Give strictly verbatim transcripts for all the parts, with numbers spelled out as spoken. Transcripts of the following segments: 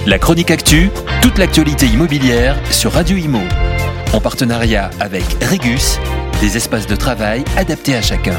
La chronique actu, toute l'actualité immobilière sur Radio Imo. En partenariat avec Regus, des espaces de travail adaptés à chacun.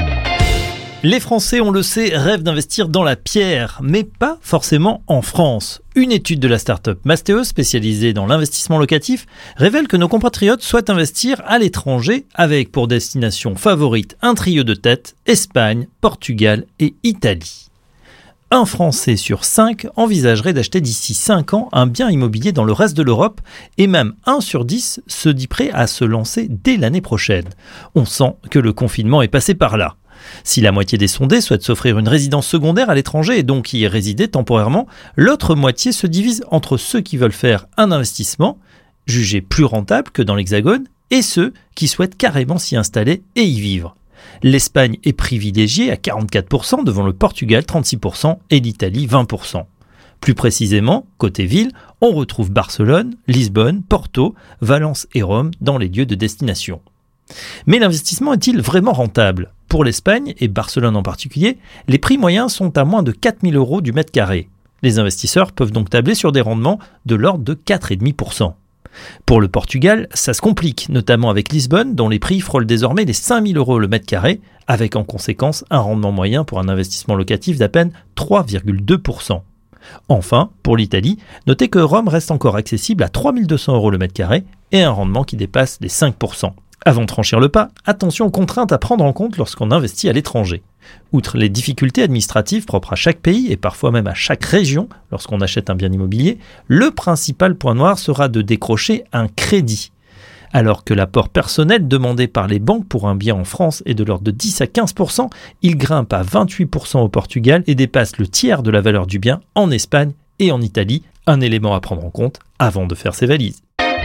Les Français, on le sait, rêvent d'investir dans la pierre, mais pas forcément en France. Une étude de la start-up Mastéos, spécialisée dans l'investissement locatif, révèle que nos compatriotes souhaitent investir à l'étranger avec pour destination favorite un trio de tête, Espagne, Portugal et Italie. Un Français sur cinq envisagerait d'acheter d'ici cinq ans un bien immobilier dans le reste de l'Europe et même un sur dix se dit prêt à se lancer dès l'année prochaine. On sent que le confinement est passé par là. Si la moitié des sondés souhaitent s'offrir une résidence secondaire à l'étranger et donc y résider temporairement, l'autre moitié se divise entre ceux qui veulent faire un investissement, jugé plus rentable que dans l'Hexagone, et ceux qui souhaitent carrément s'y installer et y vivre. L'Espagne est privilégiée à quarante-quatre pour cent devant le Portugal trente-six pour cent et l'Italie vingt pour cent. Plus précisément, côté ville, on retrouve Barcelone, Lisbonne, Porto, Valence et Rome dans les lieux de destination. Mais l'investissement est-il vraiment rentable ? Pour l'Espagne, et Barcelone en particulier, les prix moyens sont à moins de quatre mille euros du mètre carré. Les investisseurs peuvent donc tabler sur des rendements de l'ordre de quatre virgule cinq pour cent. Pour le Portugal, ça se complique, notamment avec Lisbonne, dont les prix frôlent désormais les cinq mille euros le mètre carré, avec en conséquence un rendement moyen pour un investissement locatif d'à peine trois virgule deux pour cent. Enfin, pour l'Italie, notez que Rome reste encore accessible à trois mille deux cents euros le mètre carré et un rendement qui dépasse les cinq pour cent. Avant de franchir le pas, attention aux contraintes à prendre en compte lorsqu'on investit à l'étranger. Outre les difficultés administratives propres à chaque pays et parfois même à chaque région lorsqu'on achète un bien immobilier, le principal point noir sera de décrocher un crédit. Alors que l'apport personnel demandé par les banques pour un bien en France est de l'ordre de dix à quinze pour cent, il grimpe à vingt-huit pour cent au Portugal et dépasse le tiers de la valeur du bien en Espagne et en Italie, un élément à prendre en compte avant de faire ses valises.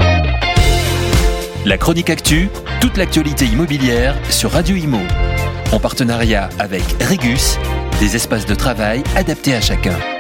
La chronique actu, toute l'actualité immobilière sur Radio Imo. En partenariat avec Regus, des espaces de travail adaptés à chacun.